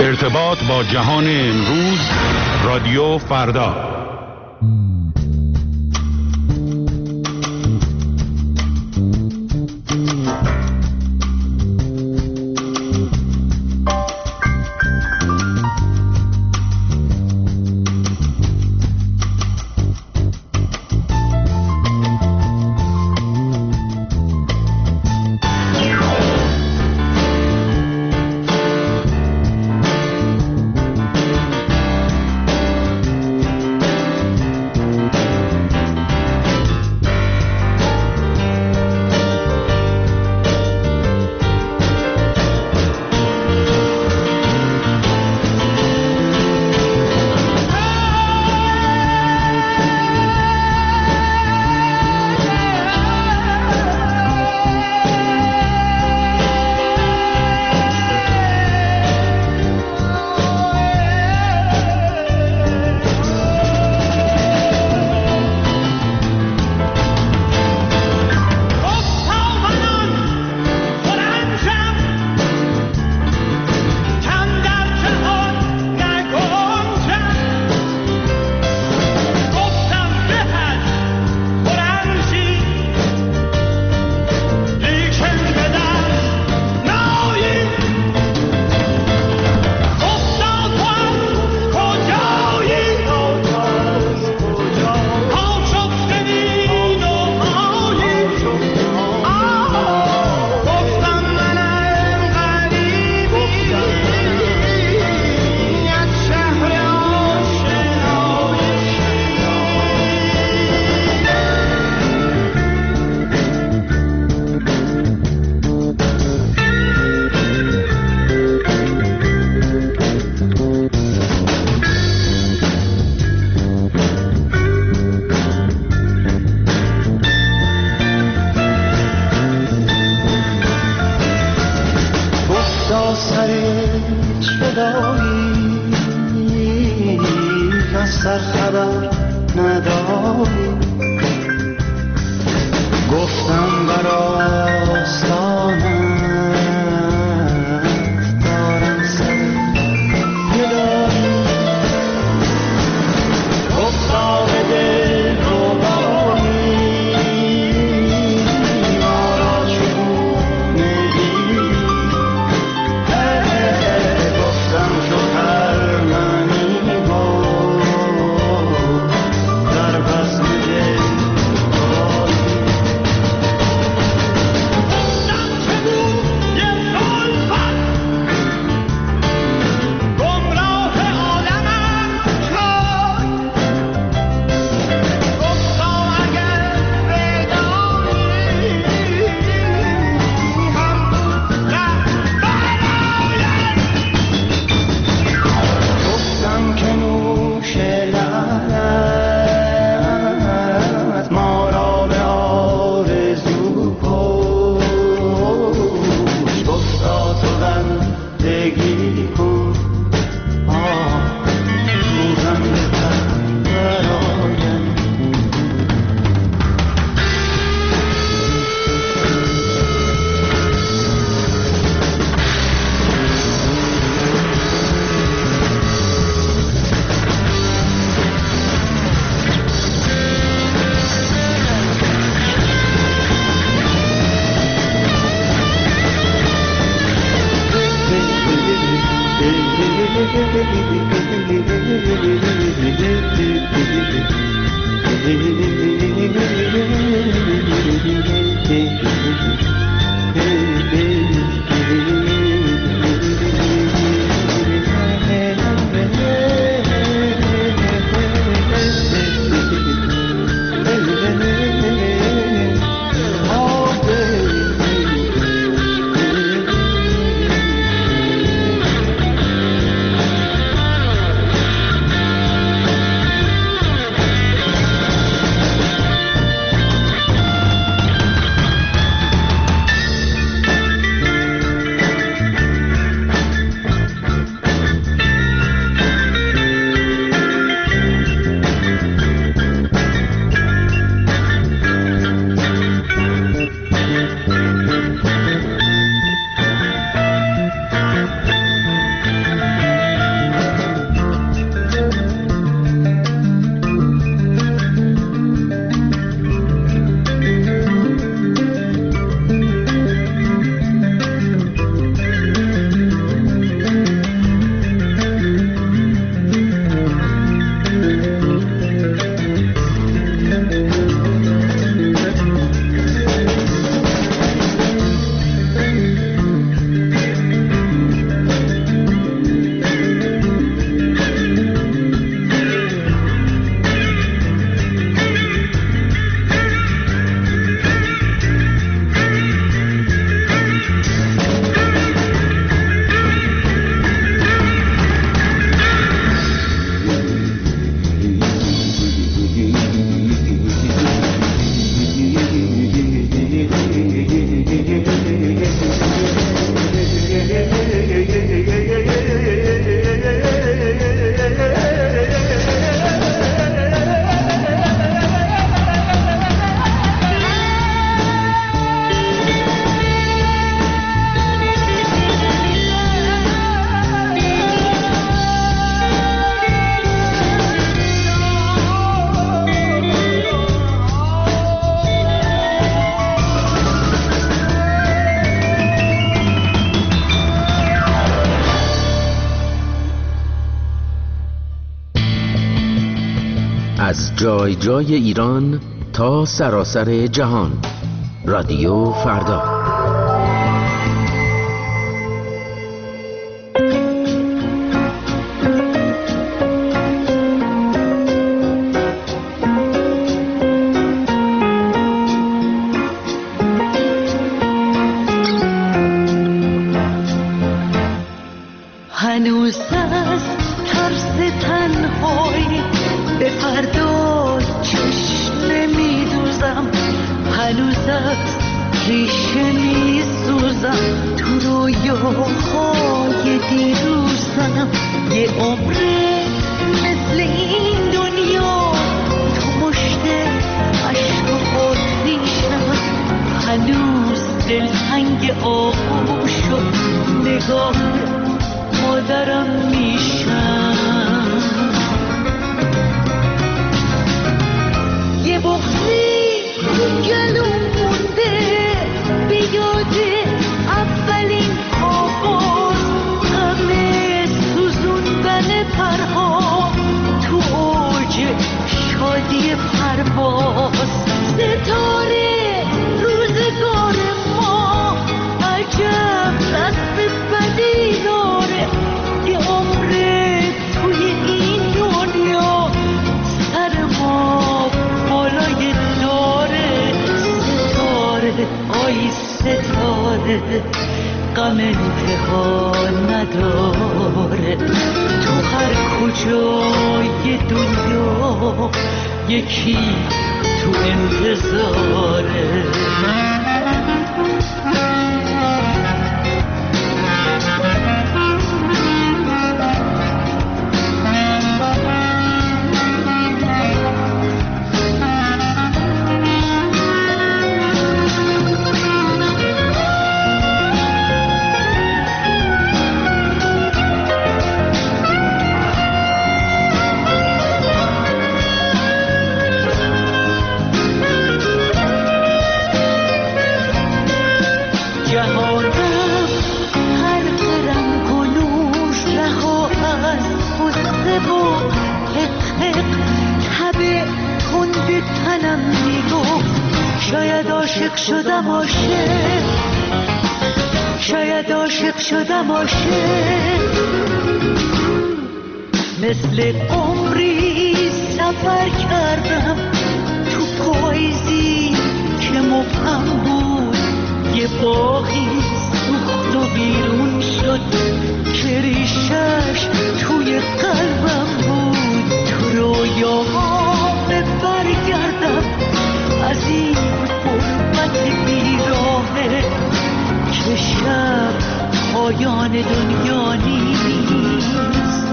ارتباط با جهان امروز، رادیو فردا. از جای جای ایران تا سراسر جهان. رادیو فردا. هنوز از ترس تنهایی به فردا چشم نمیدوزم، هنوز از ریشه میسوزم، تو رویاهای دیروزم. یه عمره مثل این دنیا تو مشت عشق و آتیشم، هنوز دلتنگ آغوش و نگاه مادرم میشم. یه بغضی گلوم مونده به یاد اولین آواز، همه سوزوندن پرها تو اوج شادی پرواز. ستاره روزگار ما عجب دست بدی داره، یه عمره توی این دنیا سر ما بالای داره. ستاره آی ستاره غم انتها نداره، تو هر کجای دنیا یکی تو انتظاره. شاید عاشق شدم عاشق، مثل عمری سفر کردم تو پاییزی که مبهم بود، یه باغی سوخت و بیرون شد که ریشش توی قلبم بود. تو رویاها برگردم از این غربت بیراهه که شب پایان دنیا نیست.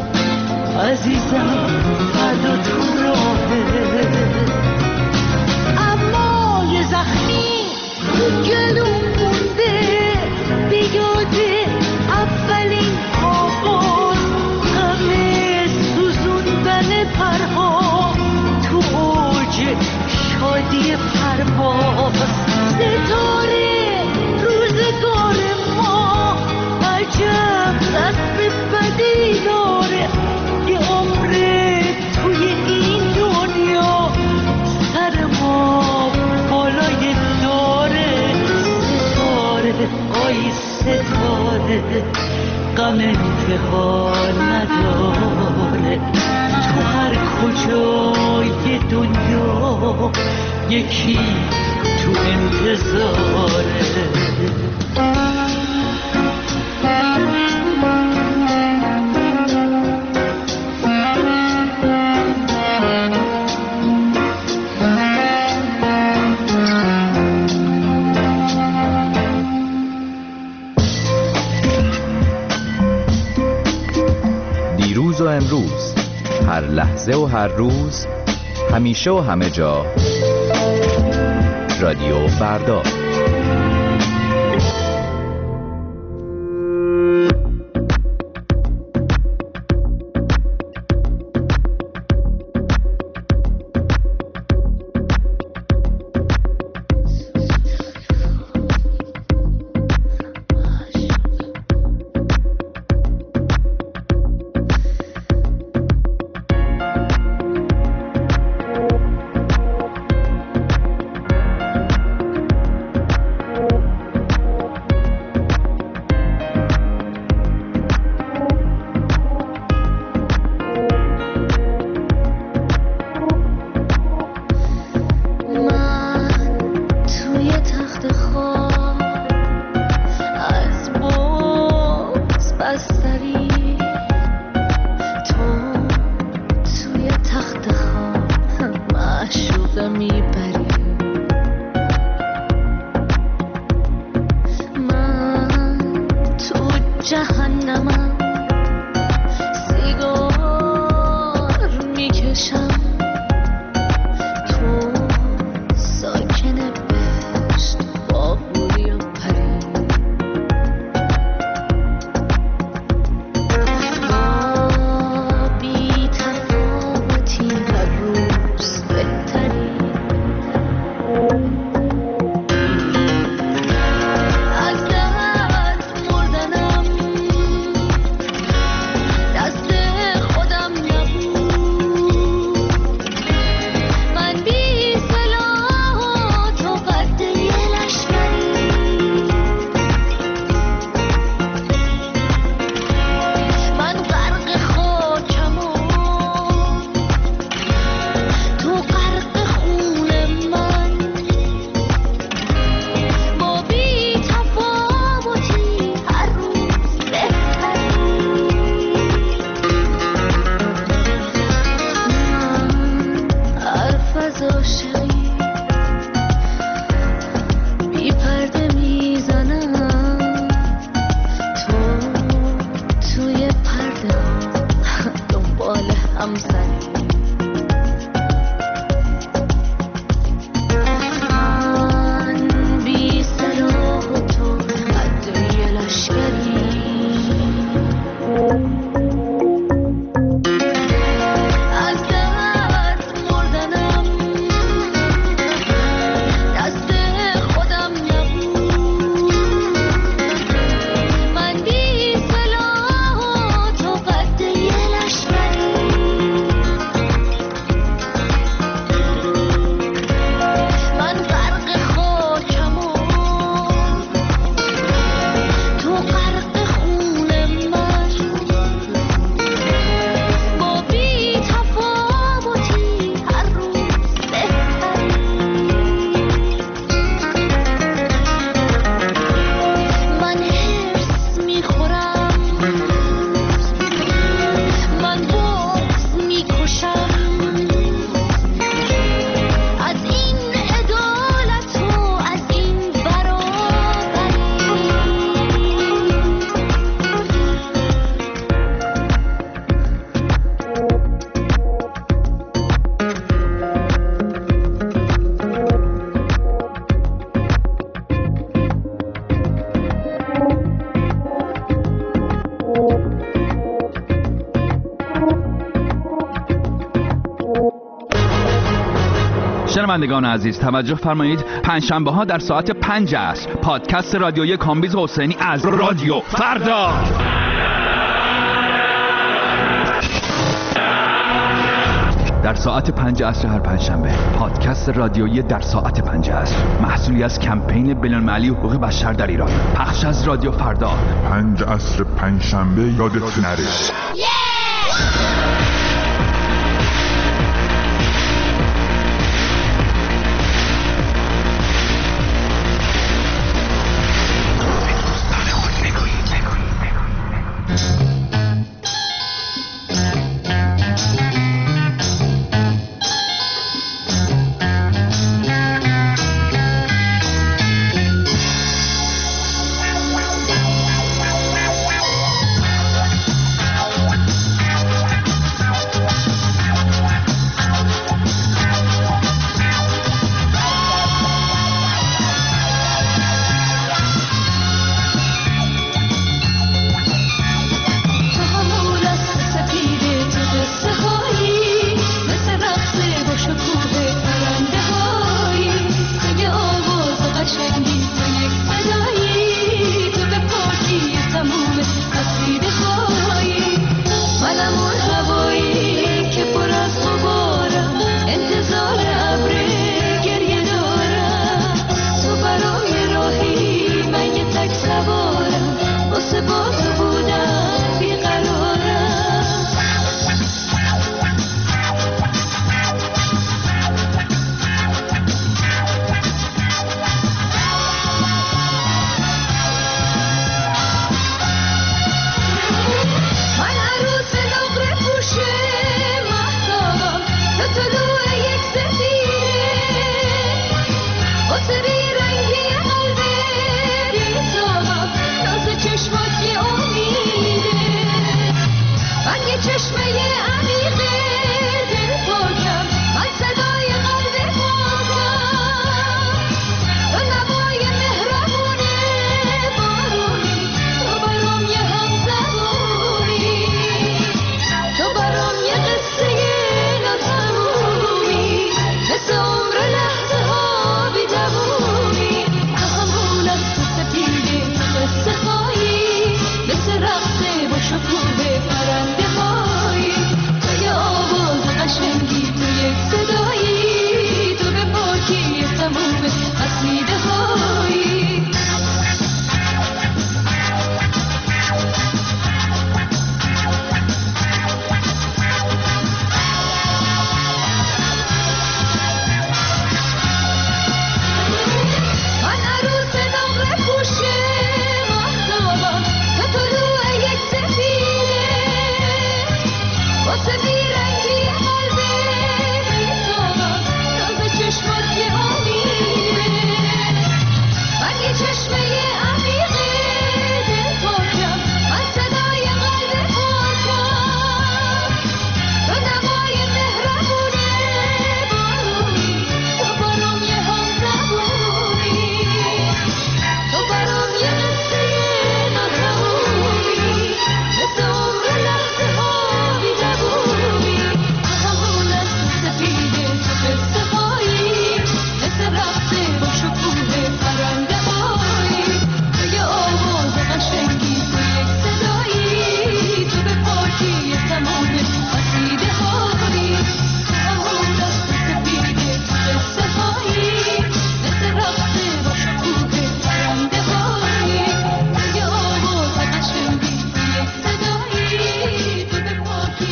عزیزم فردا تو راهه، اما یه زخمی تو گلوم مونده به یاد اولین آغاز، همه سوزوندن پرها تو اوج شادی پرواز. ستاره روزگار ما عجب دست بدی داره، یه عمره توی این دنیا سر ما بالای داره. ستاره آی ستاره غم انتها نداره، تو هر کجای دنیا یکی تو انتظاره. دیروز و امروز، هر لحظه و هر روز، همیشه و همه جا. رادیو فردا. بستری تو توی تخت خواب معشوقه میبری من تو جهنمم سیگار میکشم تو ساکن بهشت با بوری و پری ما بی تفاوتی هر روز بهتری از درد مردنم دست خودم نبود من بی سلاح و تو قد یه لشکری من غرق خاکم و تو غرق خون من ما بی تفاوتی هر روز بهتری من حرف از عاشقی بی پرده میزنم تو توی پرده ها دنبال هم زنی من بی سلاح و تو قد یه لشکری از درد مردنم دست خودم نبود من بی سلاح و تو قد یه لشکری من غرق خاکم و تو غرق خون من با بی تفاوتی هر روز بهتری من حرص میخورم من بغض میکشم از این عدالت و از این برابری شنوندگان عزیز توجه فرمایید، پنجشنبه ها در ساعت 5 عصر پادکست رادیویی کامبیز حسینی از رادیو فردا در ساعت 5 عصر هر پنجشنبه پادکست رادیویی در ساعت 5 عصر محصولی از کمپین بین‌المللی حقوق بشر در ایران، پخش از رادیو فردا 5 عصر پنجشنبه یادتون نره. با شکوه پرنده هایی، تو یه آواز قشنگی، تو یک صدایی، تو به پاکی تموم قصیده هایی. من عروس نقره پوشه مهتابم به طلوع یک سفیده، واسه بیرنگی قلب بیتابم راز چشمات یه آمیره. من یه چشمه عمیق دل پاکم، من صدای قلب پاکم، تو نوای مهربونه بارونی، تو برام یه هم زبونی، تو برام یه قصه ناتمومی، مثل عمر لحظه ها بی زبونی. تو همون دست سفیده، تو قصه هایی، مثل رقص با شکوه پرنده هایی، تو یه آواز قشنگی، تو یک صدایی، تو به پاکی تمام قصیده هایی. تو همون دست سفیده، تو قصه هایی، مثل رقص با شکوه پرنده هایی، تو یه آواز قشنگی، تو یک صدایی، تو به پاکی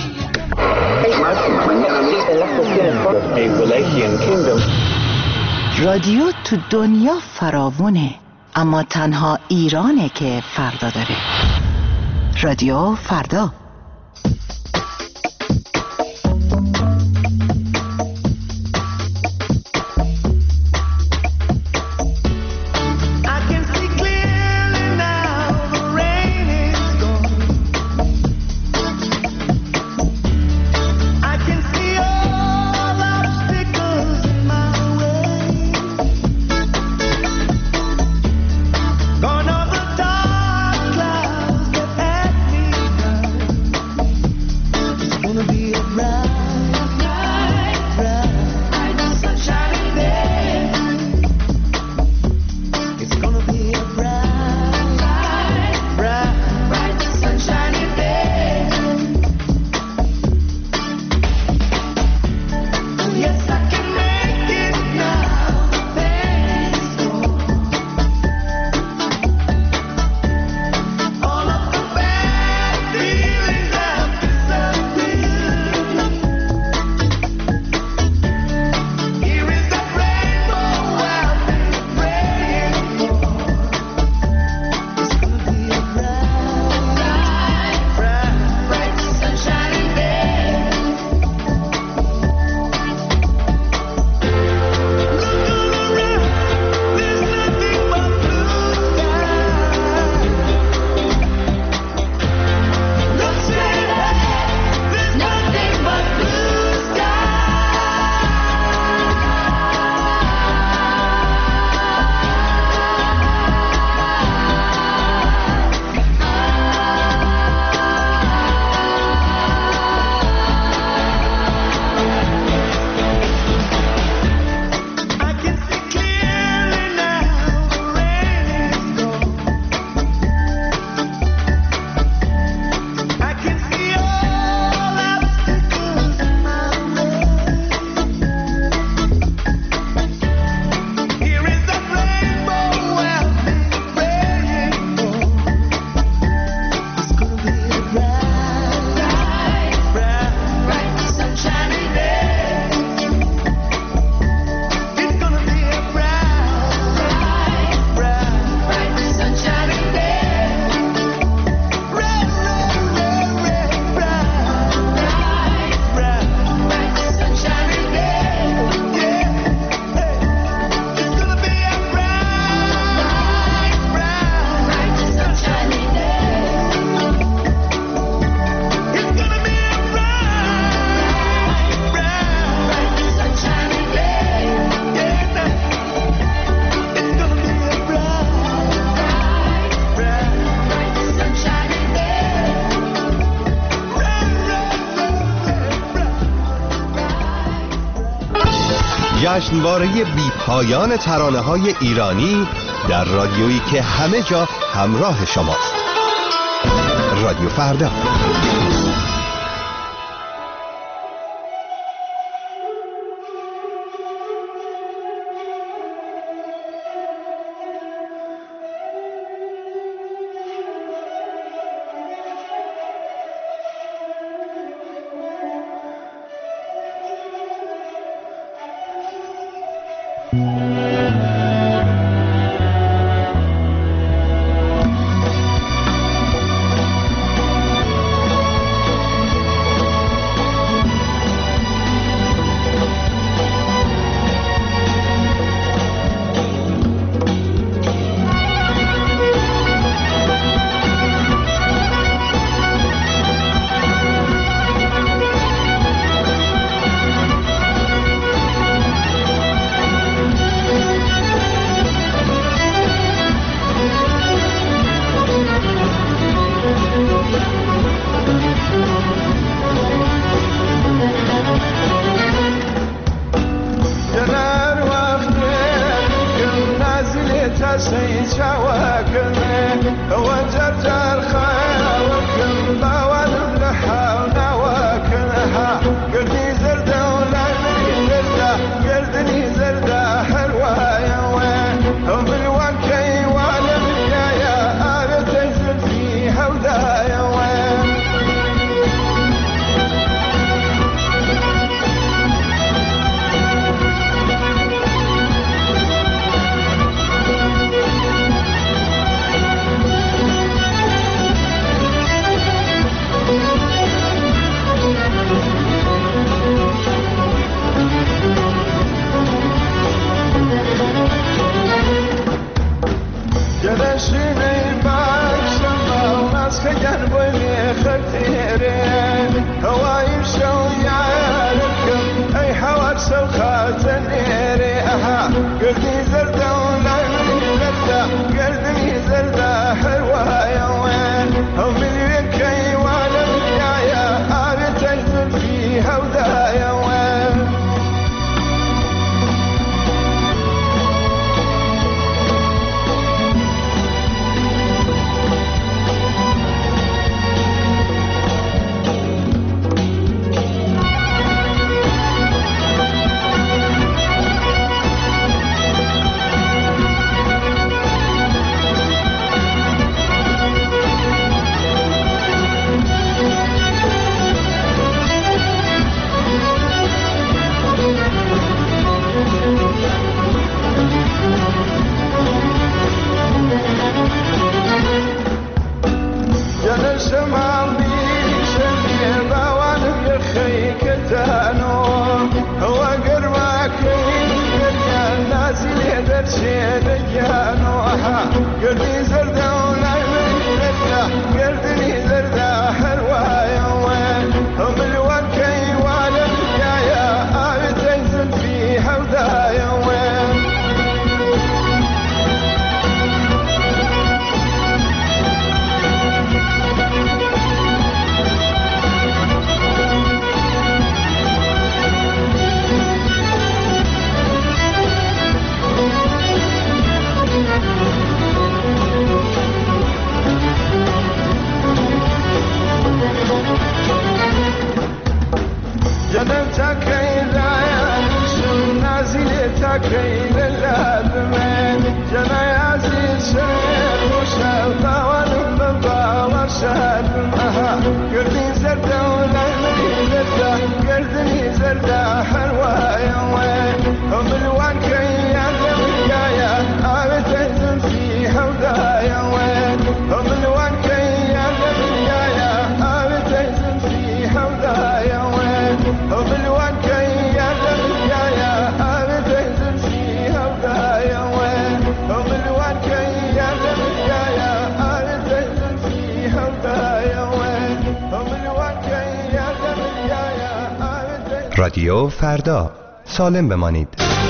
رادیو تو دنیا فراوونه، اما تنها ایرانه که فردا داره. رادیو فردا. جشنواره بی پایان ترانه‌های ایرانی در رادیویی که همه جا همراه شماست. رادیو فردا. رادیو فردا، سالم بمانید.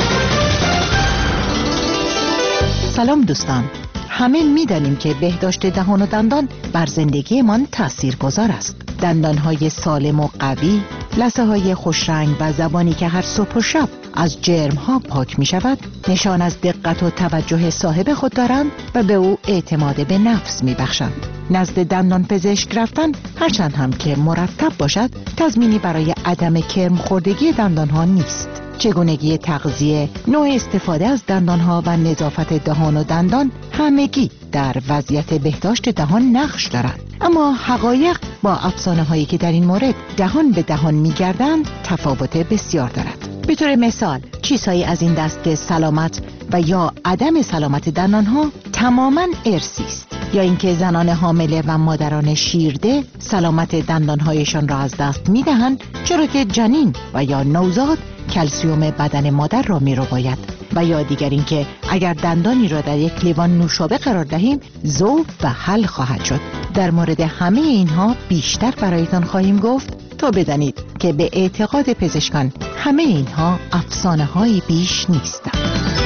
سلام دوستان، همه می‌دانیم که بهداشت دهان و دندان بر زندگیمان تاثیرگذار است. دندانهای سالم و قوی، لثه‌های خوشرنگ و زبانی که هر صبح و شب از جرم‌ها پاک می‌شود، نشان از دقت و توجه صاحب خود دارند و به او اعتماد به نفس می‌بخشند. نزد دندان پزشک رفتن هرچند هم که مرتب باشد، تضمینی برای عدم کرم خوردگی دندان‌ها نیست. چگونگی تغذیه، نوع استفاده از دندان‌ها و نظافت دهان و دندان همگی در وضعیت بهداشت دهان نقش دارند. اما حقایق با افسانه‌هایی که در این مورد دهان به دهان می‌گردند تفاوت بسیار دارد. به طور مثال چیزهایی از این دست که سلامت و یا عدم سلامت دندان‌ها تماماً ارثی است، یا اینکه زنان حامله و مادران شیرده سلامت دندان‌هایشان را از دست می‌دهند، چرا که جنین و یا نوزاد کلسیوم بدن مادر را می‌رباید، و یا دیگر اینکه اگر دندانی را در یک لیوان نوشابه قرار دهیم ذوب و حل خواهد شد. در مورد همه اینها بیشتر برایتان خواهیم گفت تا بدانید که به اعتقاد پزشکان همه اینها افسانه‌هایی بیش نیستند.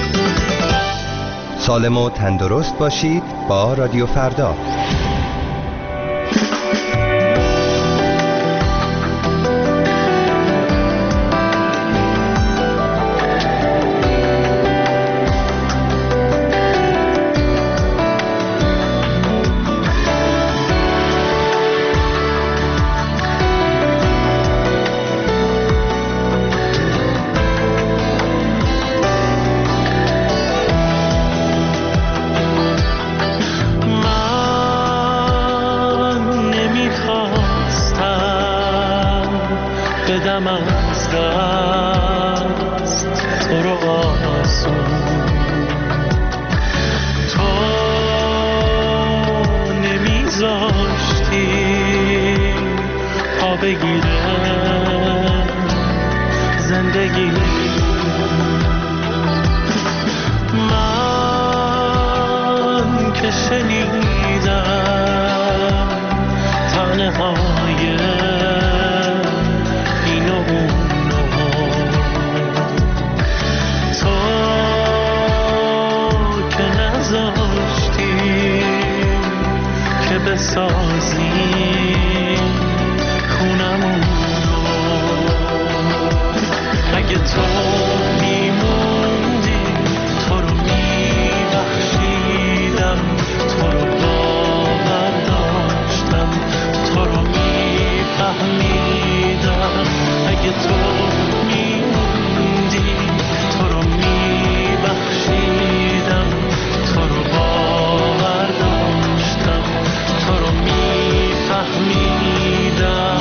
سالم و تندرست باشید با رادیو فردا. بدم از دست تو رو آسون، تو نمیذاشتی پا بگیره زندگی. من که شنیدم تنهای بسازی خونمون رو، اگه تو میموندی تو رو میبخشیدم، تو رو باور داشتم، تو رو میفهمیدم. اگه تو میموندی تو رو میبخشیدم، تو رو باور داشتم، تو رو میفهمیدم.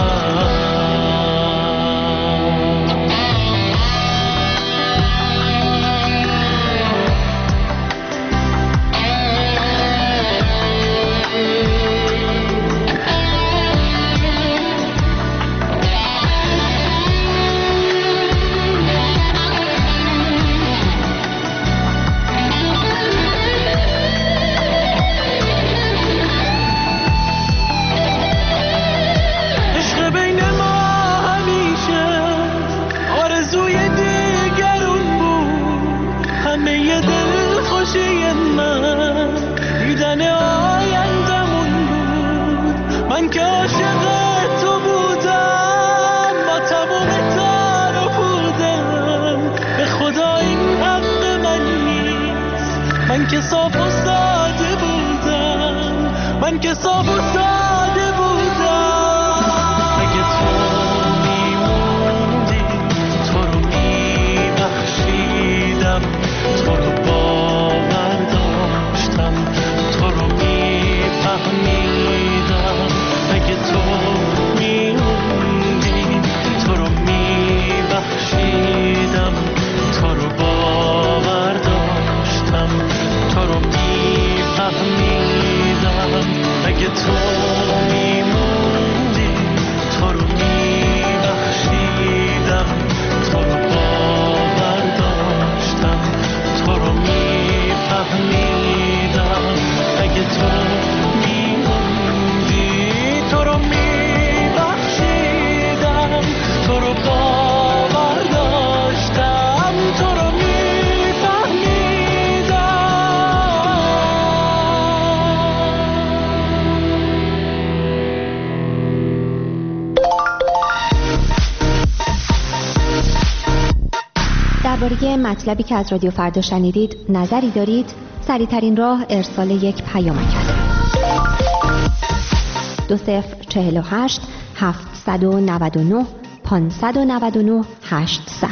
من که عاشق تو بودم با تمام تن و بودم، به خدا این حق من نیست. من که صاف و ساده بودم، من که صاف و ساده بودم. اگه تو میموندی تو رو میبخشیدم، تو رو باور داشتم، تو رو میفهمیدم. اگه تو میموندی تو رو میبخشیدم، تو رو باور داشتم، تو رو میفهمیدم. اگه تو درباره مطلبی که از رادیو فردا شنیدید نظری دارید؟ سریع‌ترین راه ارسال یک پیامک است. 2048 799 599 800.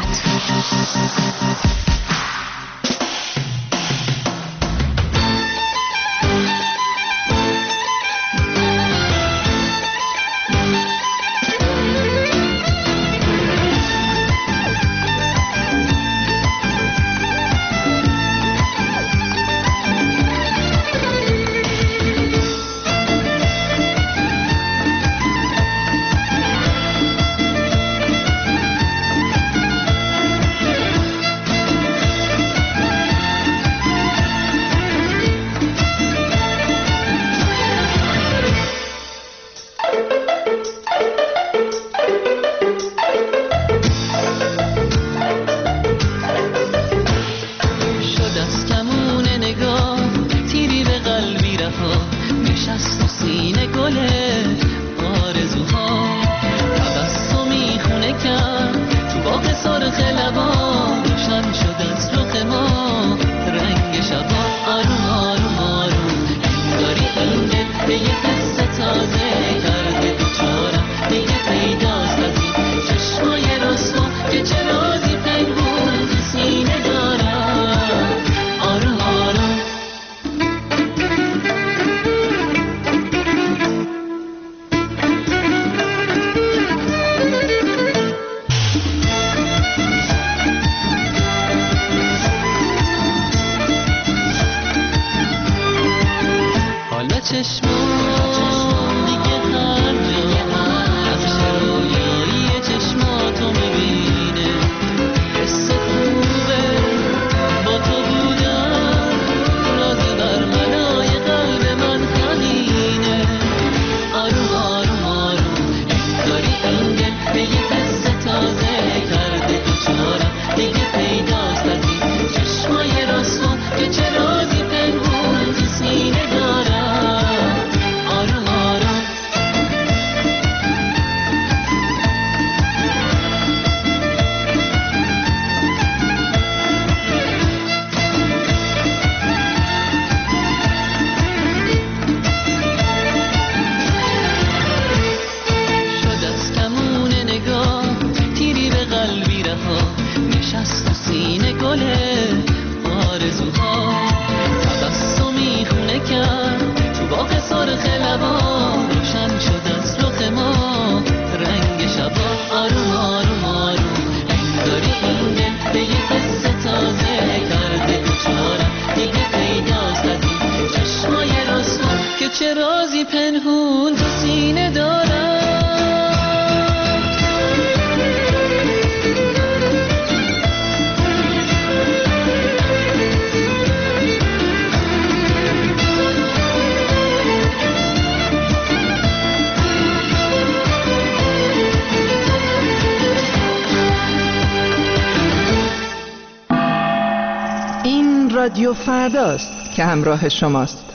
رادیو فرداست که همراه شماست.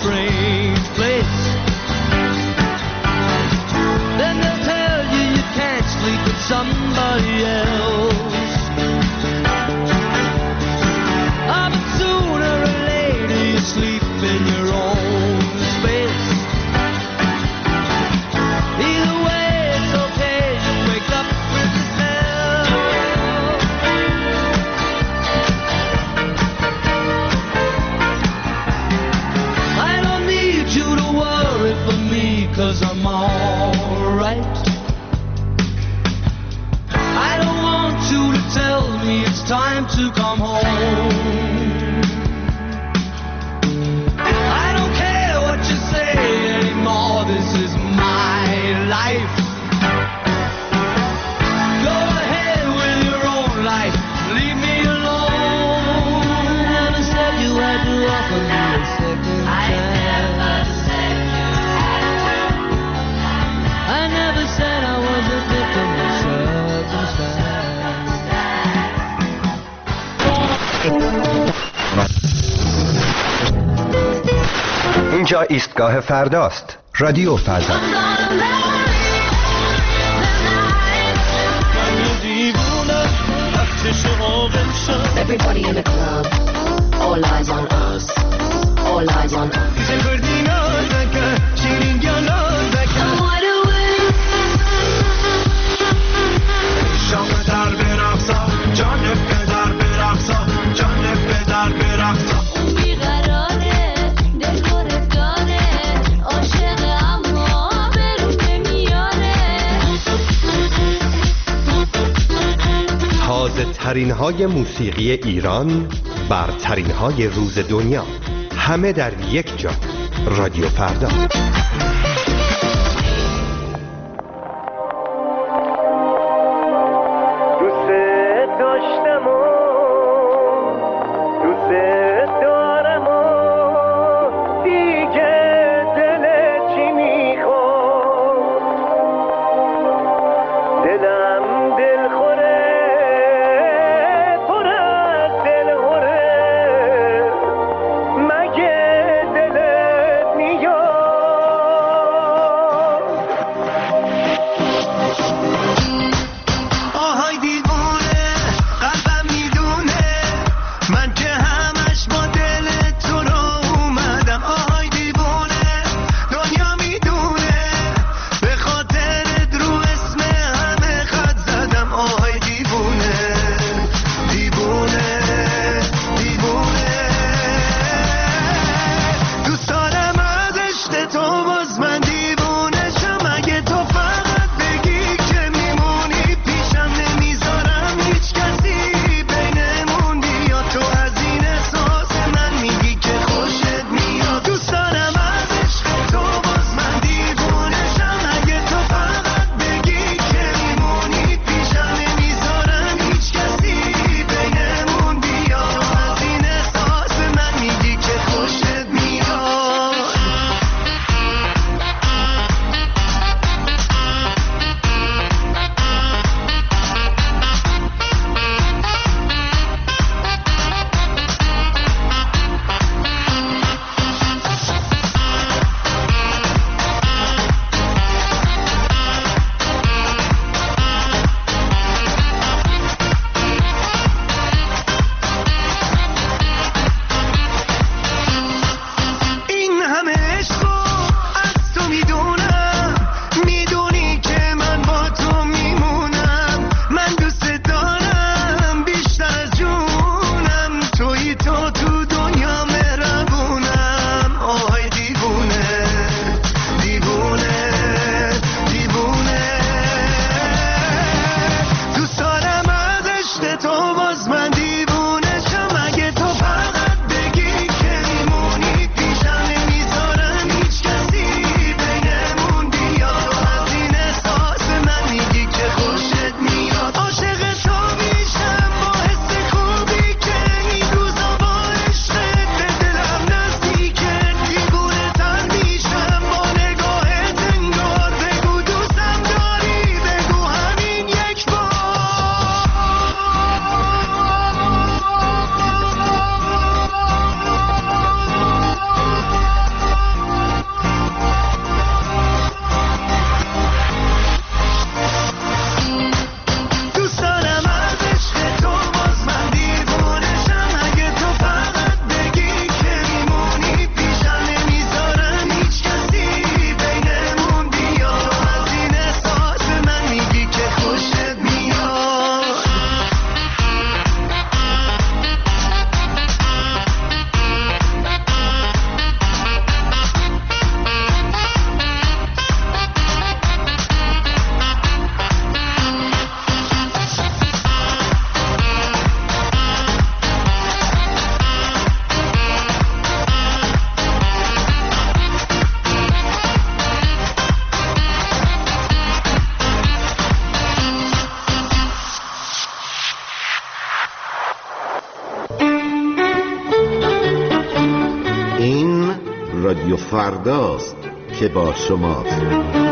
strange place. Then they'll tell you you can't sleep with somebody else. Ah, but sooner or later you sleep in your own space. Either way it's okay, you wake up with the smell. I don't need you to worry for me, 'cause I'm alright. I don't want you to tell me it's time to come home. I don't care what you say anymore, this is my life. Go ahead with your own life, leave me alone. I never said you had to offer me a second chance. I never said I was a victim of circumstance. اینجا ایستگاه فرداست. رادیو فردا. Everybody in the club, all eyes on us, all eyes on us. ترین های موسیقی ایران، برترین های روز دنیا، همه در یک جا. رادیو فردا. فرداست که با شماست.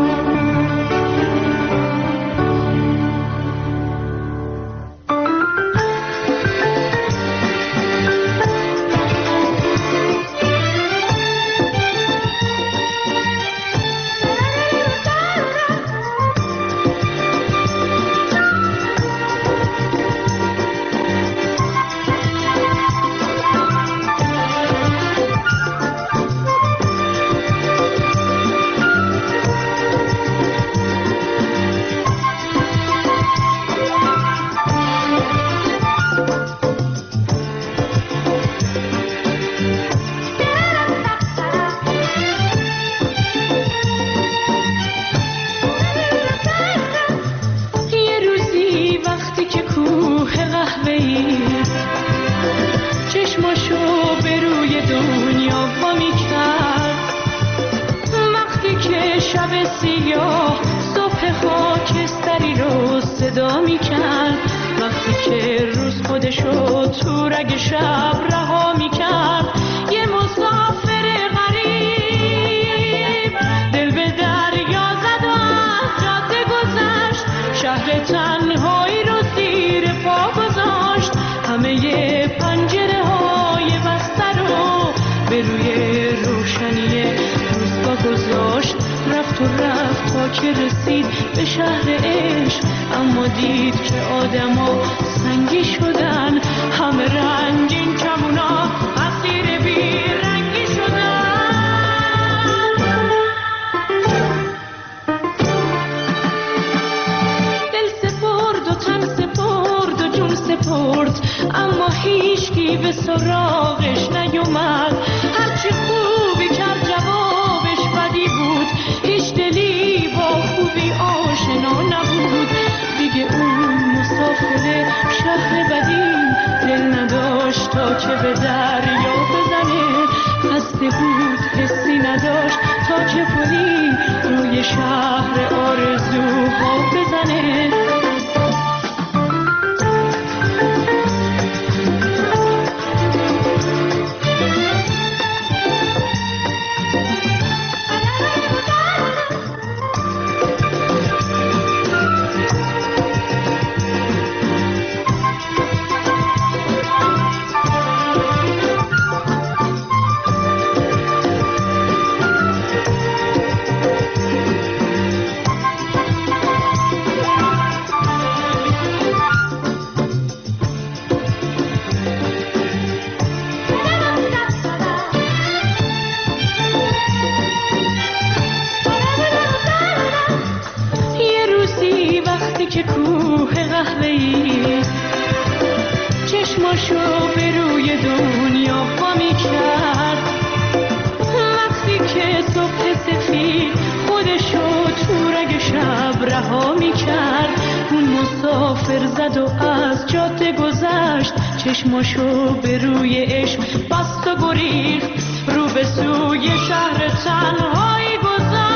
چشماشو به روی عشق بست و گریخت، رو به سوی شهر تنهایی گذاشت.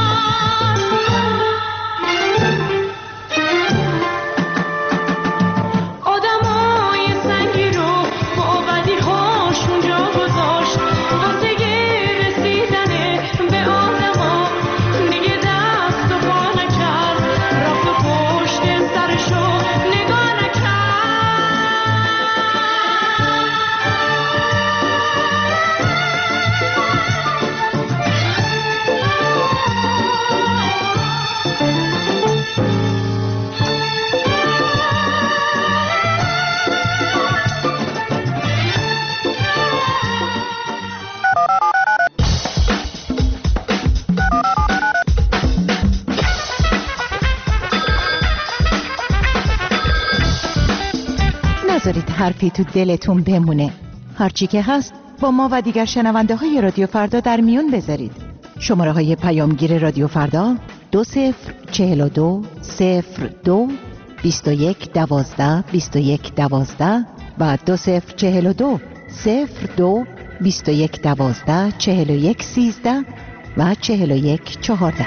آدمای سنگی رو با بدیهاشون جا گذاشت، واسه رسیدن به آدما دیگه دست و پا نکرد، رفت و پشت سرشو نگاه نکرد. نذارید حرفی تو دلتون بمونه. هرچی که هست با ما و دیگر شنونده های رادیو فردا در میون بذارید. شماره های پیامگیر رادیو فردا 2042 02 21 12 21 12 و 2042 02 21 12 41 13 و 41 14.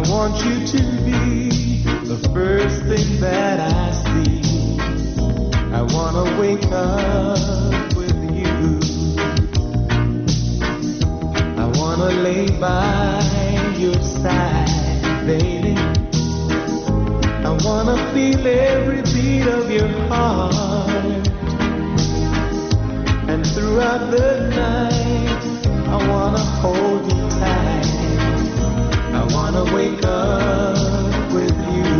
want you to be the first thing that I see. I wanna wake up with you. I wanna lay by your side, baby. I wanna feel every beat of your heart. And throughout the night, I wanna hold you tight. I wanna wake up with you.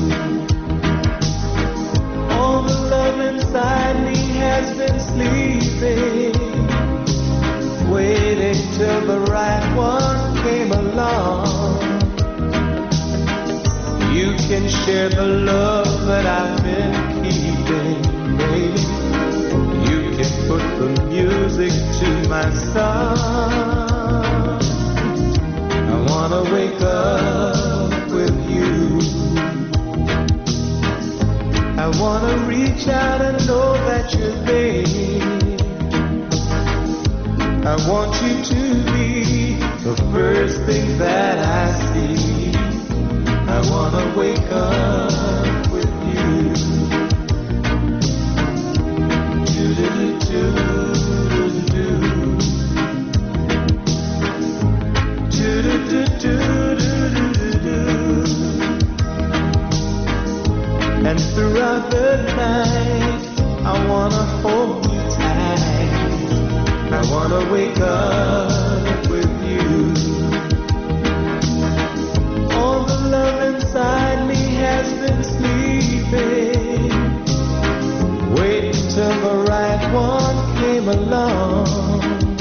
All the love inside me has been sleeping, waiting till the right one came along. You can share the love that I've been keeping, baby. You can put the music to my song. I wanna wake up with you. I wanna reach out and know that you're there. I want you to be the first thing that I see. I wanna wake up with you. And throughout the night, I wanna hold you tight. I wanna wake up with you. All the love inside me has been sleeping, waiting till the right one came along.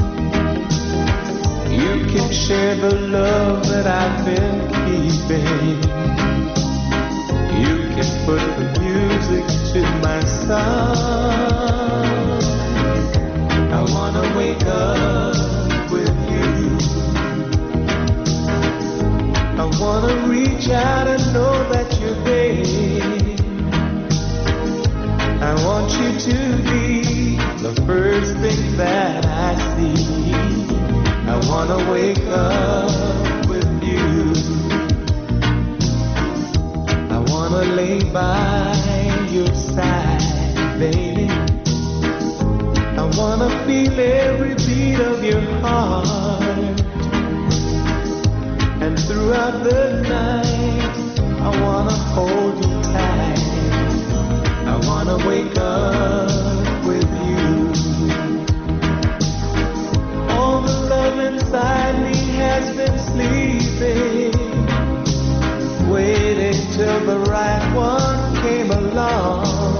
You can share the love that I've been keeping. You can put the music to my song. I wanna wake up with you. I wanna reach out and know that you're there. I want you to be the first thing that I see. I wanna wake up with you. I wanna lay by your side, baby. I wanna feel every beat of your heart. And throughout the night, I wanna hold you tight. I wanna wake up with you. All the love inside me has been sleeping, waiting till the right one came along.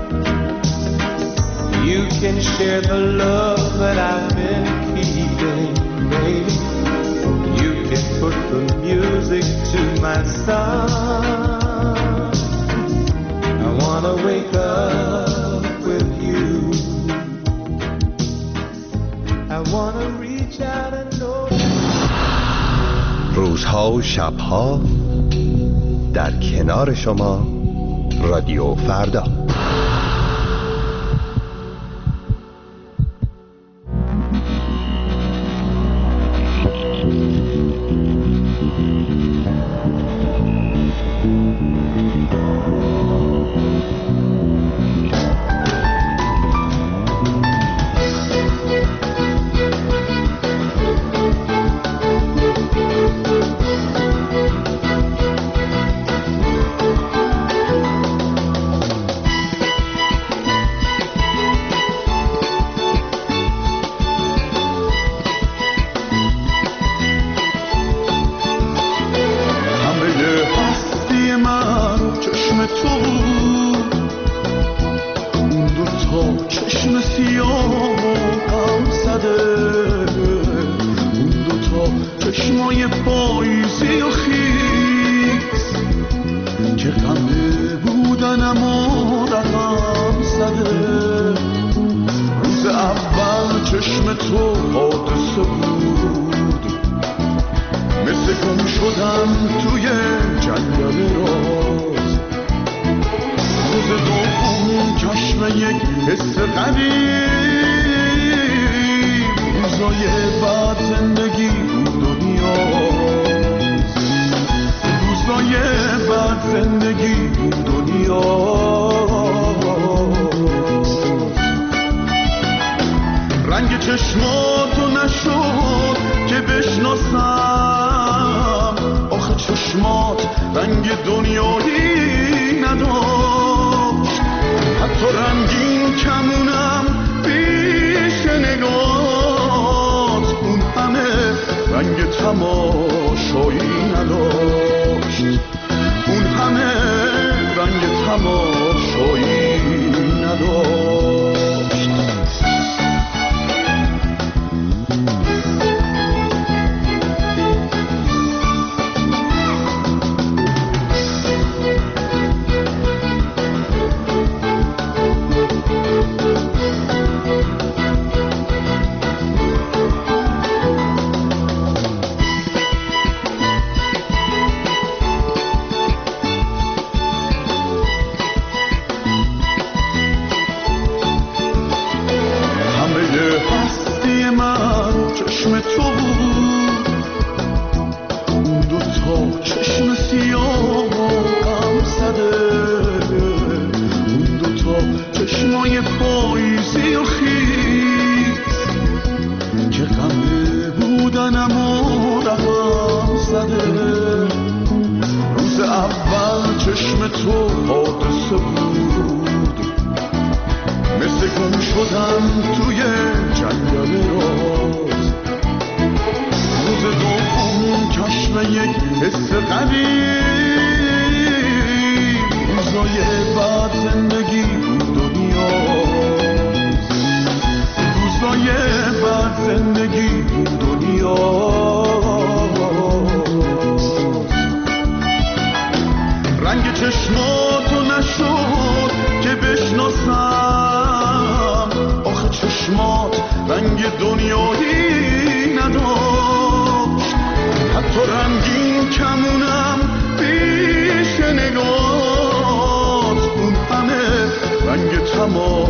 You can share the love that I've been keeping, baby. You can put the music to my song. I wanna wake up with you. I wanna reach out and know. روزها و شبها در کنار شما رادیو فردا. روزای بعد زندگی دنیا. رنگ چشماتو نشد که بشناسم، آخه چشمات رنگ دنیایی نداشت. حتی رنگین کمونم پیش نگات، اون همه رنگ تماشایی نداشت. اون همه رنگ تماشایی نداشت.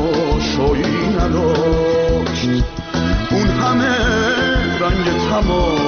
تماشایی نداشت. اون همه رنگ تماشایی